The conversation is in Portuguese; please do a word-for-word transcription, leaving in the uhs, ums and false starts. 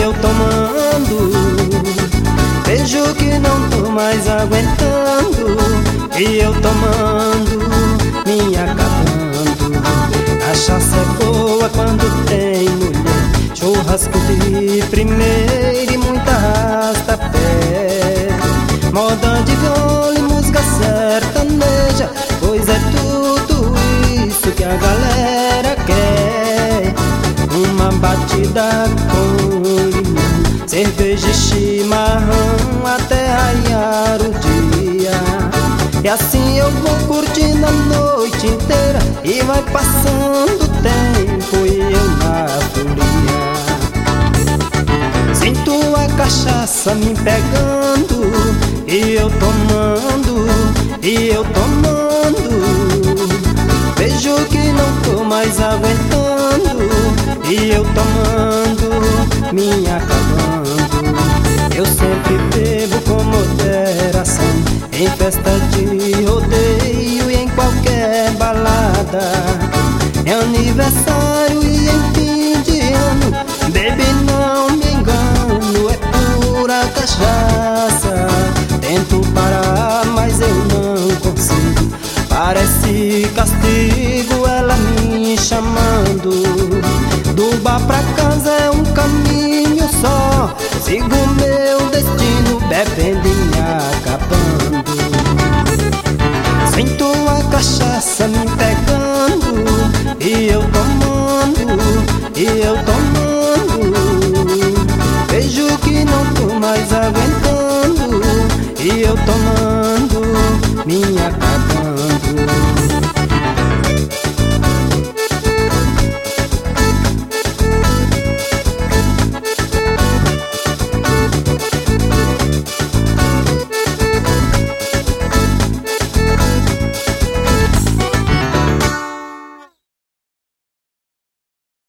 eu tomando, vejo que não tô mais aguentando. E eu tomando, me acabando. Cachaça é boa quando tem mulher, churrasco de primeira e muita arrasta-pé. Moda de viola e música sertaneja, pois é tudo isso que a galera quer. Uma batida com limão, cerveja e chimarrão até raiar o dia. E assim eu vou curtindo a noite inteira, e vai passando o tempo e eu na folia. Sinto a cachaça me pegando, e eu tomando, e eu tomando. Vejo que não tô mais aguentando, e eu tomando, me acabando. Eu sempre bebo com moderação, em festa de rodeio e em qualquer balada. Em aniversário e em fim de ano, baby, não me engano, é pura cachaça. Tento parar, mas eu não consigo. Parece castigo ela me chamando. Do bar pra casa é um caminho só, sigo meu destino bebendo e me acabando. Sinto a cachaça me pegando,